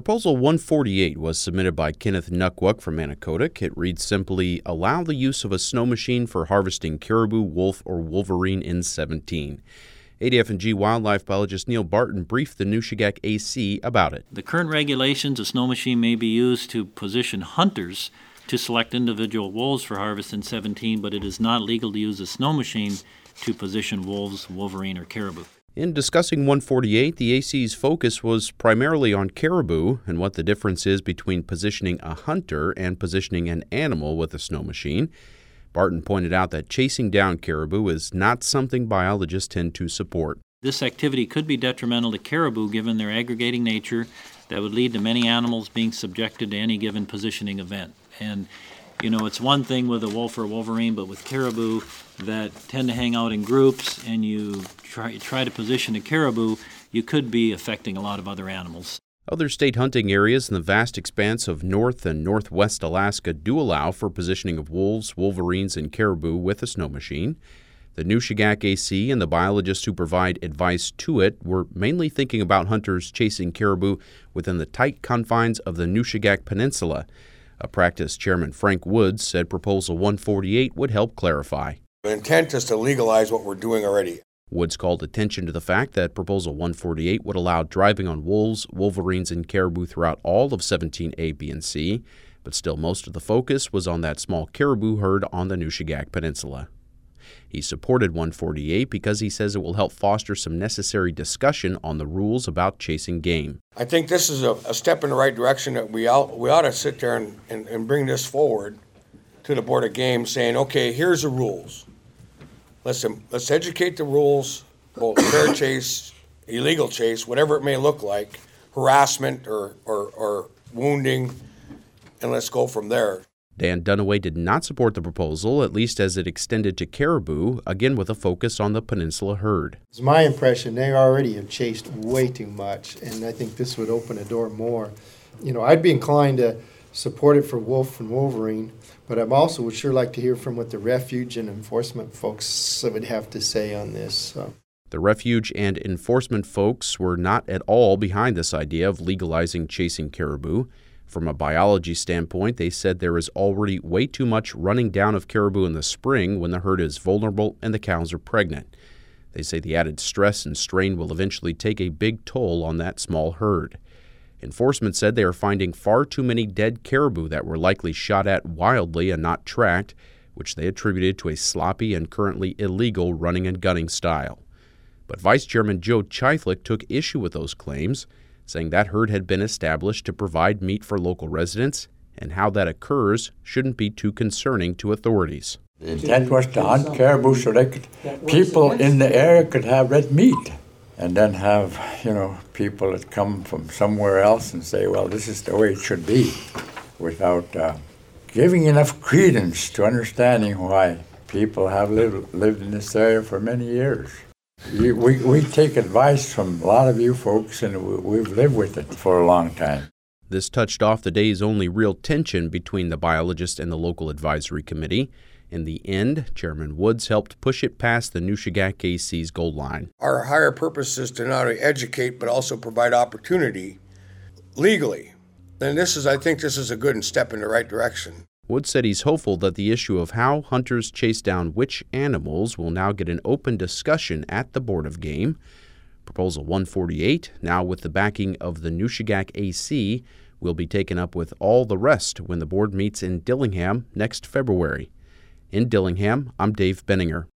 Proposal 148 was submitted by Kenneth Nuckwuk from Manicottic. It reads simply, allow the use of a snow machine for harvesting caribou, wolf, or wolverine in 17. ADF&G wildlife biologist Neil Barton briefed the Nushagak AC about it. The current regulations, a snow machine may be used to position hunters to select individual wolves for harvest in 17, but it is not legal to use a snow machine to position wolves, wolverine, or caribou. In discussing 148, the AC's focus was primarily on caribou and what the difference is between positioning a hunter and positioning an animal with a snow machine. Barton pointed out that chasing down caribou is not something biologists tend to support. This activity could be detrimental to caribou given their aggregating nature that would lead to many animals being subjected to any given positioning event. And it's one thing with a wolf or a wolverine, but with caribou that tend to hang out in groups and you try to position a caribou, you could be affecting a lot of other animals. Other state hunting areas in the vast expanse of North and Northwest Alaska do allow for positioning of wolves, wolverines, and caribou with a snow machine. The Nushagak AC and the biologists who provide advice to it were mainly thinking about hunters chasing caribou within the tight confines of the Nushagak Peninsula. A practice chairman Frank Woods said Proposal 148 would help clarify. The intent is to legalize what we're doing already. Woods called attention to the fact that Proposal 148 would allow driving on wolves, wolverines, and caribou throughout all of 17A, B, and C, but still most of the focus was on that small caribou herd on the Nushagak Peninsula. He supported 148 because he says it will help foster some necessary discussion on the rules about chasing game. I think this is a step in the right direction that we ought to sit there and bring this forward to the Board of Game saying, okay, here's the rules. Let's educate the rules, both fair chase, illegal chase, whatever it may look like, harassment or wounding, and let's go from there. Dan Dunaway did not support the proposal, at least as it extended to caribou, again with a focus on the peninsula herd. It's my impression they already have chased way too much, and I think this would open a door more. I'd be inclined to support it for wolf and wolverine, but I also would sure like to hear from what the refuge and enforcement folks would have to say on this. The refuge and enforcement folks were not at all behind this idea of legalizing chasing caribou. From a biology standpoint, they said there is already way too much running down of caribou in the spring when the herd is vulnerable and the cows are pregnant. They say the added stress and strain will eventually take a big toll on that small herd. Enforcement said they are finding far too many dead caribou that were likely shot at wildly and not tracked, which they attributed to a sloppy and currently illegal running and gunning style. But Vice Chairman Joe Chythlik took issue with those claims, saying that herd had been established to provide meat for local residents, and how that occurs shouldn't be too concerning to authorities. The intent was to hunt caribou so people in the area could have red meat, and then have, people that come from somewhere else and say, well, this is the way it should be, without giving enough credence to understanding why people have lived in this area for many years. We take advice from a lot of you folks, and we've lived with it for a long time. This touched off the day's only real tension between the biologist and the local advisory committee. In the end, Chairman Woods helped push it past the Nushagak AC's goal line. Our higher purpose is to not only educate but also provide opportunity legally. And I think this is a good step in the right direction. Woods said he's hopeful that the issue of how hunters chase down which animals will now get an open discussion at the Board of Game. Proposal 148, now with the backing of the Nushagak AC, will be taken up with all the rest when the board meets in Dillingham next February. In Dillingham, I'm Dave Benninger.